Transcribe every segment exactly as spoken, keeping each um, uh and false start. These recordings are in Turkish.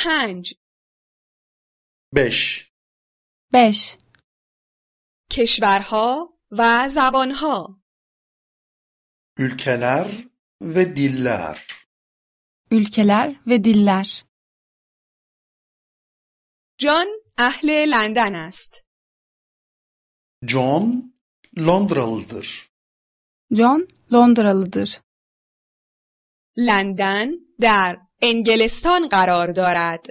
پنج. beş. beş. کشورها و زبانها. Ülkeler ve diller. Ülkeler ve diller. جان اهل لندن است. John Londralıdır. John Londralıdır. لندن در انگلستان قرار دارد.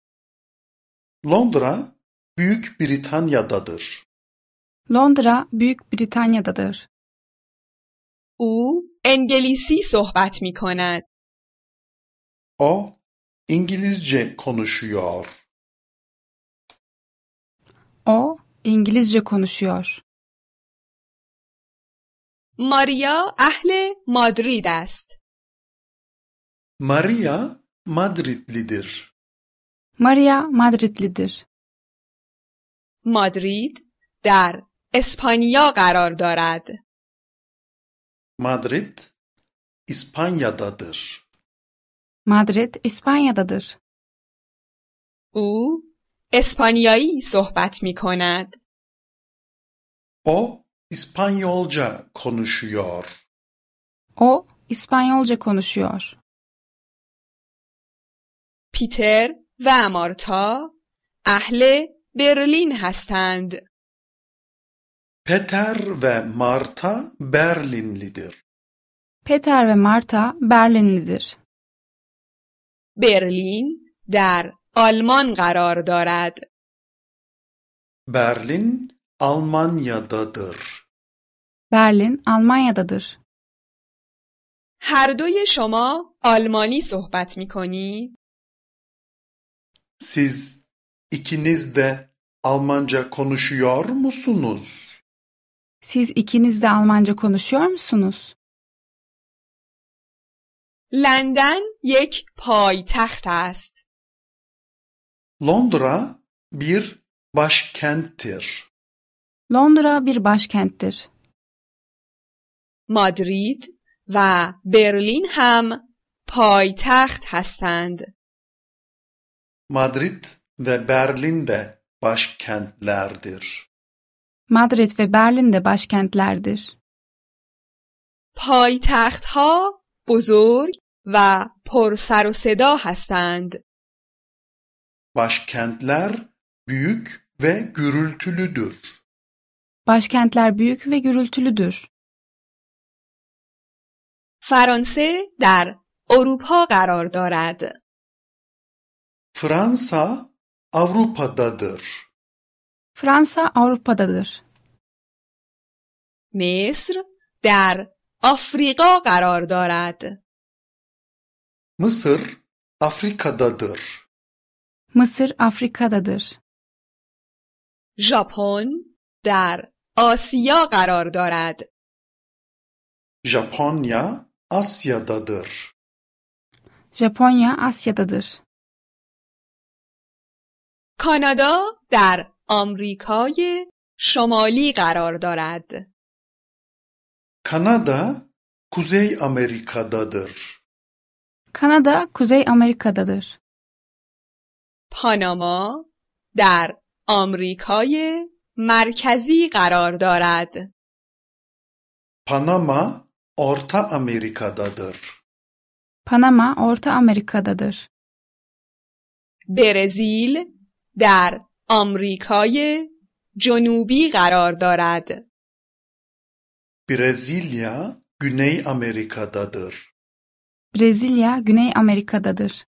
Londra Büyük Britanya'dadır. Londra Büyük Britanya'dadır. او انگلیسی صحبت می کند. O İngilizce konuşuyor. O İngilizce konuşuyor. ماریا اهل مادرید است. Maria Madridlidir. Maria Madridlidir. مادرید در اسپانیا قرار دارد. Madrid İspanya'dadır. Madrid İspanya'dadır. او اسپانیایی صحبت می کند. O İspanyolca konuşuyor. O İspanyolca konuşuyor. پیتر و مارتا اهل برلین هستند. Peter ve Marta Berlinlidir. Peter ve Marta Berlinlidir. برلین در آلمان قرار دارد. Berlin Almanya'dadır. Berlin Almanya'dadır. هر دوی شما آلمانی صحبت می کنید؟ Siz ikiniz de Almanca konuşuyor musunuz? Siz ikiniz de Almanca konuşuyor musunuz? لندن یک پایتخت است. Londra bir başkenttir. Londra bir başkenttir. مادرید و برلین هم پایتخت هستند. Madrid ve Berlin de başkentlerdir. Madrid ve Berlin de başkentlerdir. پایتخت‌ها بزرگ و پر سر و صدا هستند. Başkentler büyük ve gürültülüdür. Başkentler büyük ve gürültülüdür. فرانسه در اروپا قرار دارد. Fransa Avrupa'dadır. Fransa Avrupa'dadır. مصر در آفریقا قرار دارد. Mısır Afrika'dadır. Mısır Afrika'dadır. ژاپن در آسیا قرار دارد. Japonya Asya'dadır. Japonya Asya'dadır. کانادا در آمریکای شمالی قرار دارد. Kanada Kuzey Amerika'dadır. Kanada Kuzey Amerika'dadır. پاناما در آمریکای مرکزی قرار دارد. Panama Orta Amerika'dadır. Panama Orta Amerika'dadır. برزیل در آمریکای جنوبی قرار دارد. Brezilya Güney Amerika'dadır. Brezilya Güney Amerika'dadır.